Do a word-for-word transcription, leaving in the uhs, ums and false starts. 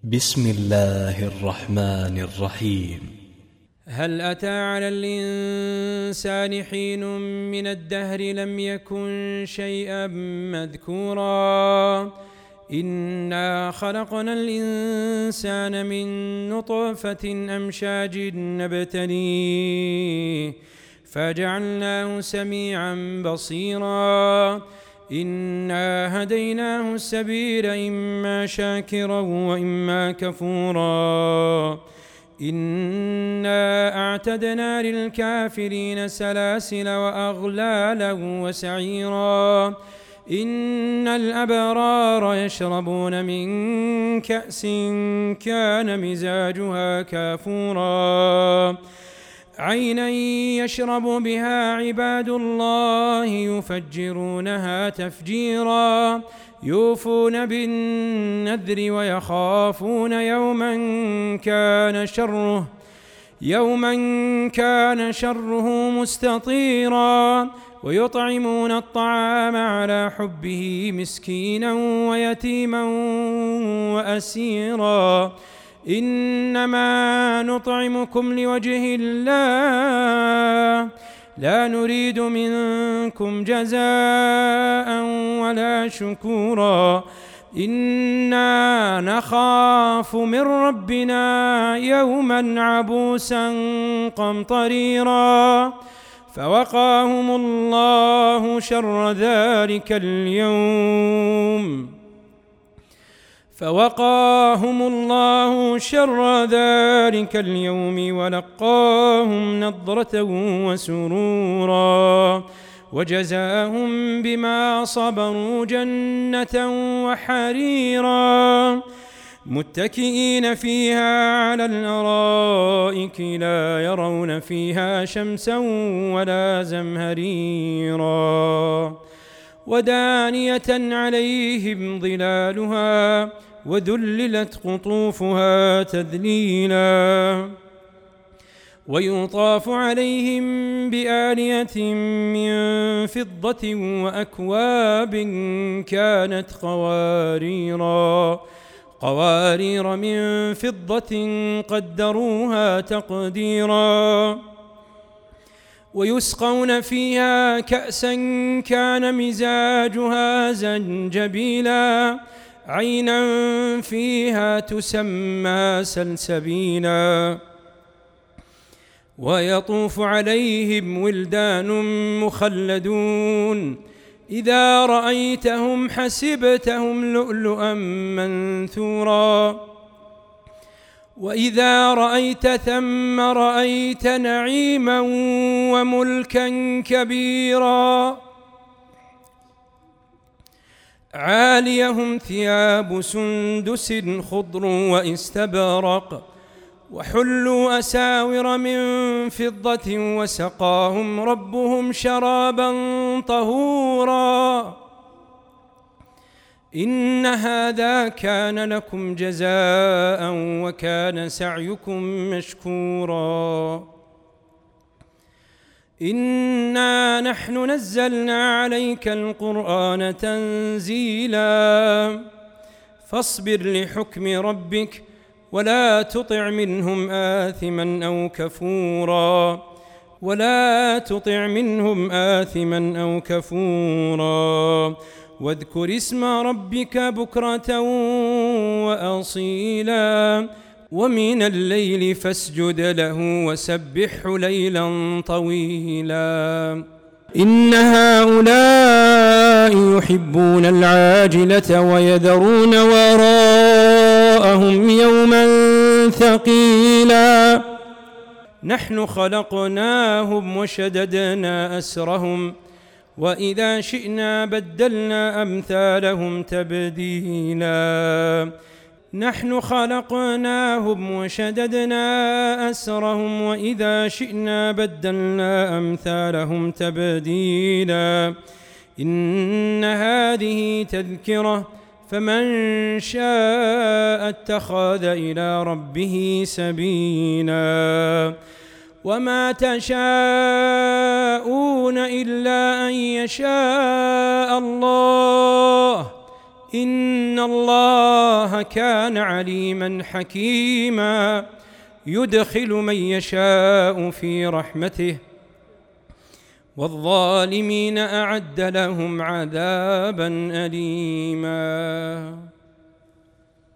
بسم الله الرحمن الرحيم. هل أتى على الإنسان حين من الدهر لم يكن شيئا مذكورا إنا خلقنا الإنسان من نطفة أمشاج نبتليه فجعلناه سميعا بصيرا إنا هديناه السبيل إما شاكرا وإما كفورا إنا أعتدنا للكافرين سلاسل وأغلالا وسعيرا إن الأبرار يشربون من كأس كان مزاجها كافورا عينا يشرب بها عباد الله يفجرونها تفجيرا يوفون بالنذر ويخافون يوما كان شره يوما كان شره مستطيرا ويطعمون الطعام على حبه مسكينا ويتيما وأسيرا إنما نطعمكم لوجه الله لا نريد منكم جزاء ولا شكورا إنا نخاف من ربنا يوما عبوسا قمطريرا فوقاهم الله شر ذلك اليوم فوقاهم الله شر ذلك اليوم ولقاهم نضرة وسرورا وجزاهم بما صبروا جنة وحريرا متكئين فيها على الأرائك لا يرون فيها شمسا ولا زمهريرا ودانية عليهم ظلالها وذللت قطوفها تذليلا ويطاف عليهم بآنية من فضة وأكواب كانت قواريرا قوارير من فضة قدروها تقديرا ويسقون فيها كأسا كان مزاجها زنجبيلا عينا فيها تسمى سلسبيلا ويطوف عليهم ولدان مخلدون إذا رأيتهم حسبتهم لؤلؤا منثورا وإذا رأيت ثم رأيت نعيما وملكا كبيرا عاليهم ثياب سندس خضر واستبرق وحلوا أساور من فضة وسقاهم ربهم شرابا طهورا إن هذا كان لكم جزاء وكان سعيكم مشكورا إنا نحن نزلنا عليك القرآن تنزيلا فاصبر لحكم ربك ولا تطع منهم آثما أو كفورا ولا تطع منهم آثما أو كفورا واذكر اسم ربك بكرة وأصيلا ومن الليل فاسجد له وسبحه ليلا طويلا إن هؤلاء يحبون العاجلة ويذرون وراءهم يوما ثقيلا نحن خلقناهم وشددنا أسرهم وإذا شئنا بدلنا أمثالهم تبديلا نحن خلقناهم وشددنا أسرهم وإذا شئنا بدلنا أمثالهم تبديلا إن هذه تذكرة فمن شاء اتخذ إلى ربه سبيلا وما تشاءون إلا أن يشاء الله إن الله كان عليما حكيما يدخل من يشاء في رحمته والظالمين أعد لهم عذابا أليما.